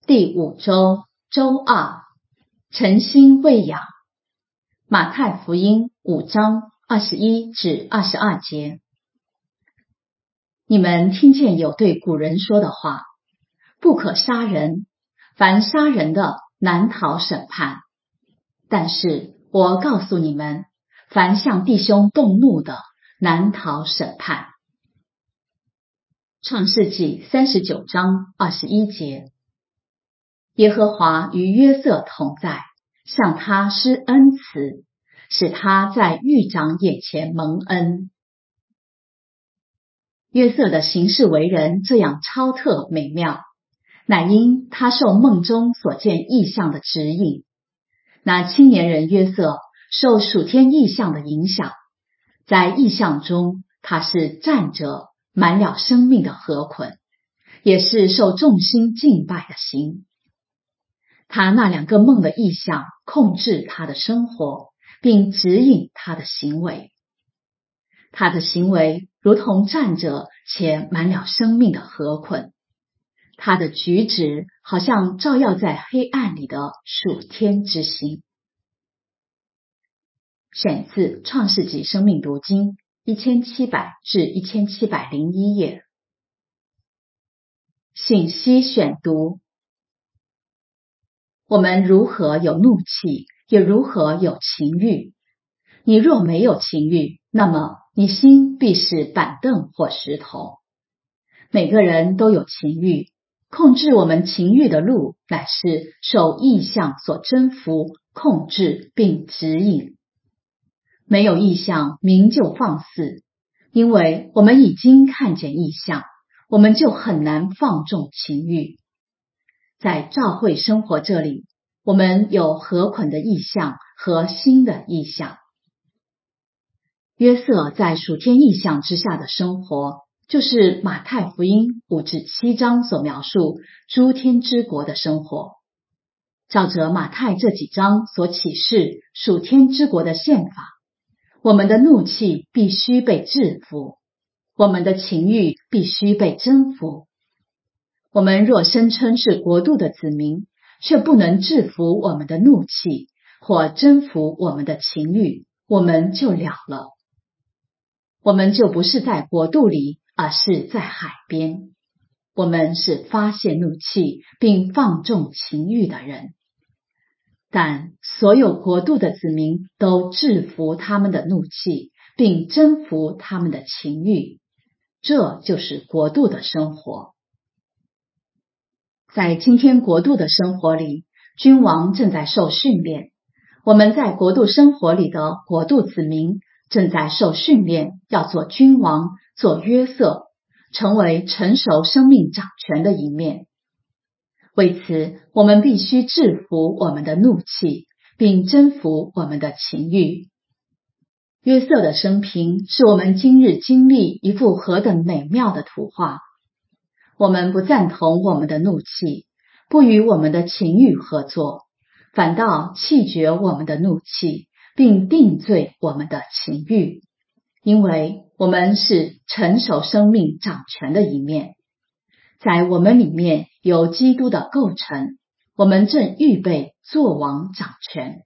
第5周周2，诚心喂养。马太福音5章21至22节。你们听见有对古人说的话，不可杀人，凡杀人的难逃审判。但是我告诉你们，凡向弟兄动怒的难逃审判。创世纪39章21节。耶和华与约瑟同在，向他施恩慈，使他在狱长眼前蒙恩。约瑟的行事为人这样超特美妙，乃因他受梦中所见异象的指引。那青年人约瑟受属天异象的影响，在异象中他是站着满了生命的河捆，也是受众心敬拜的心。他那2个梦的异象控制他的生活，并指引他的行为。他的行为如同站着且满了生命的河捆，他的举止好像照耀在黑暗里的属天之星。选自创世纪生命读经1700至1701页。信息选读。我们如何有怒气，也如何有情欲。你若没有情欲，那么你心必是板凳或石头。每个人都有情欲，控制我们情欲的路，乃是受异象所征服、控制并指引。没有异象，民就放肆，因为我们已经看见异象，我们就很难放纵情欲。在教会生活这里，我们有河捆的异象和新的异象。约瑟在属天异象之下的生活，就是马太福音5至7章所描述诸天之国的生活。照着马太这几章所启示属天之国的宪法，我们的怒气必须被制服，我们的情欲必须被征服。我们若声称是国度的子民，却不能制服我们的怒气，或征服我们的情欲，我们就了了。我们就不是在国度里，而是在海边。我们是发泄怒气并放纵情欲的人。但所有国度的子民都制服他们的怒气，并征服他们的情欲，这就是国度的生活。在今天国度的生活里，君王正在受训练。我们在国度生活里的国度子民正在受训练，要做君王，做约瑟，成为成熟生命掌权的一面。为此，我们必须制服我们的怒气，并征服我们的情欲。约瑟的生平是我们今日经历一幅何等美妙的图画。我们不赞同我们的怒气，不与我们的情欲合作，反倒弃绝我们的怒气，并定罪我们的情欲，因为我们是成熟生命掌权的一面。在我们里面有基督的构成，我们正预备做王掌权。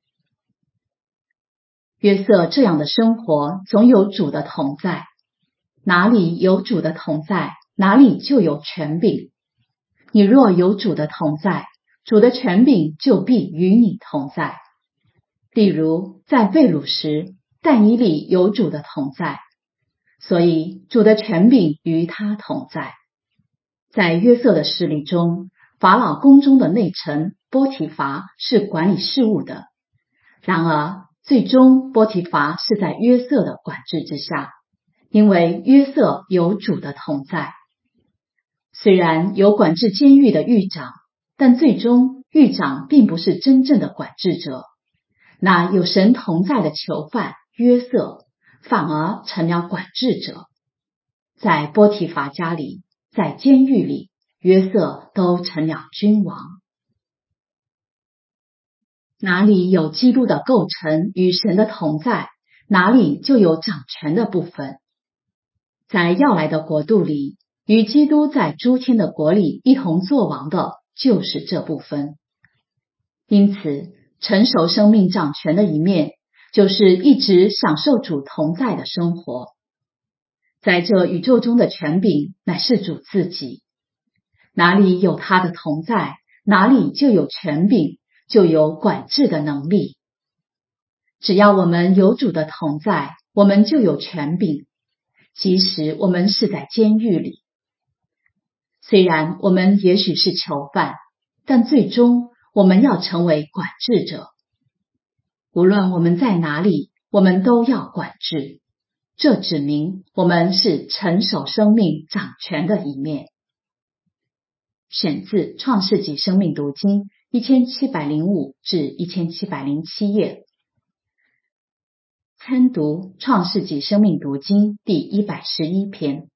约瑟这样的生活总有主的同在，哪里有主的同在，哪里就有权柄。你若有主的同在，主的权柄就必与你同在。例如在被掳时，但以理有主的同在，所以主的权柄与他同在。在约瑟的事例中，法老宫中的内臣波提乏是管理事务的，然而最终波提乏是在约瑟的管制之下，因为约瑟有主的同在。虽然有管制监狱的狱长，但最终狱长并不是真正的管制者，那有神同在的囚犯约瑟反而成了管制者。在波提乏家里，在监狱里，约瑟都成了君王。哪里有基督的构成与神的同在，哪里就有掌权的部分。在要来的国度里，与基督在诸天的国里一同作王的就是这部分。因此，成熟生命掌权的一面，就是一直享受主同在的生活。在这宇宙中的权柄乃是主自己，哪里有他的同在，哪里就有权柄，就有管制的能力。只要我们有主的同在，我们就有权柄，即使我们是在监狱里。虽然我们也许是囚犯，但最终我们要成为管制者。无论我们在哪里，我们都要管制。这指明我们是成熟生命掌权的一面。选自《创世纪生命读经》1705至1707页。参读《创世纪生命读经》第111篇。